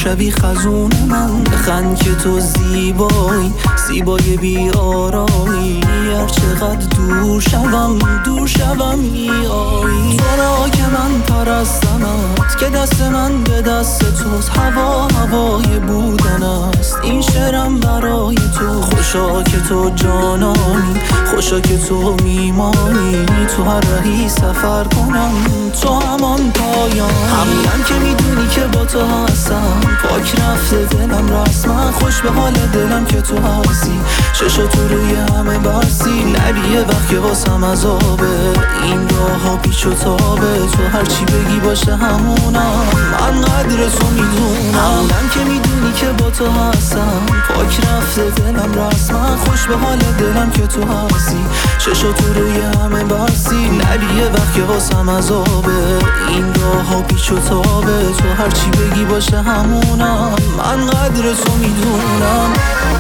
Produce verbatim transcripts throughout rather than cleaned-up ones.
شبی خزون من، بخند که تو زیبایی، زیبای بیارایی. هر چقدر دور شوم دور شوم میایی. تو را که من پرستمت، که دست من به دست توست. هوا هوای بودن است، این شعرم برای تو. خوشا که تو جانانی، خوشا که تو میمانی. تو هر رهی سفر کنم، تو همان پایان. همونم که میدونی که با تو هستم، پاک رفته دلم رسما. خوش به حال دلم که تو هستی، چشا تو روی همه برسی. نبیه وقت که واسم عذابه، این راه ها پیچ و تابه. تو هرچی بگی باشه همونم، من قدر تو میدونم. همونم که میدونی که با تو هستم، پاک رفته دلم رسما. خوش به حال دلم که تو هستی، چشا تو روی همه برسی. نبیه وقت که واسم عذابه، این راه ها پیچ و تابه. تو هرچی بگی باشه همونم، من قدر تو میدونم.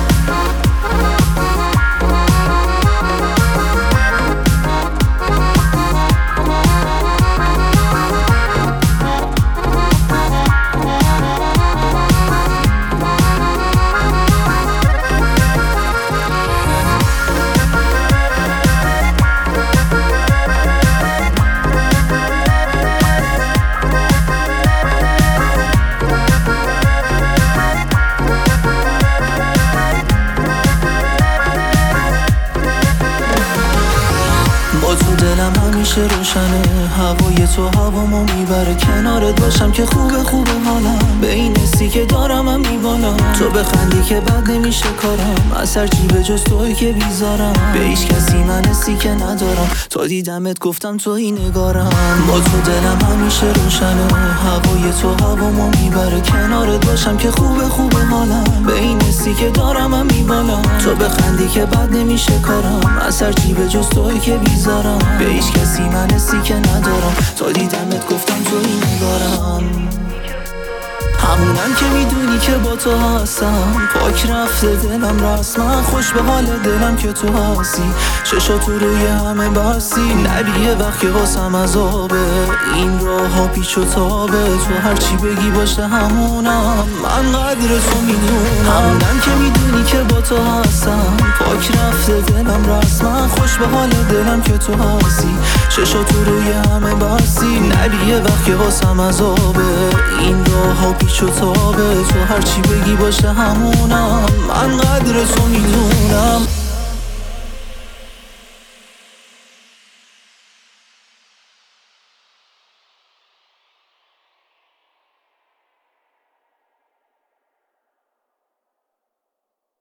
تو دلم همیشه روشنه، هوای تو هوامو میبره. کنارت باشم که خوبه خوبه حالم، به این حسی که دارم هم میبالم. تو بخندی که بد نمیشه کارم، از هر چی به جز توی که بیزارم. به هیچ کسی من حسی که ندارم، تا دیدمت گفتم توی نگارم. با تو دلم همیشه روشنه، هوای تو هوامو میبره. کنارت باشم که خوبه خوبه حالم، به این حسی که دارم هم میبالم. تو بخندی که بد نمیشه کارم، از هر چی به جز توی که بیزارم. به هیچ کسی من حسی که ندارم، تا دیدمت گفتم تو این نگارم. همونم که میدونی که با تو هستم، پاک رفته دلم رسما. خوش به حال دلم که تو هستی، چشا تو روی همه برسی. نبیه وقت که واسم عذابه، این راه ها پیچ و تابه. تو هرچی بگی باشه همونم، من قدر تو میدونم. همونم که میدونی که با تو هستم، پاک رفته دلم رسما. خوش به حال دلم که تو هستی، چشا تو روی همه برسی. نبیه وقت که واسم عذابه، این راه ها پیچ و تابه. تو هرچی بگی باشه همونم، من قدر تو میدونم.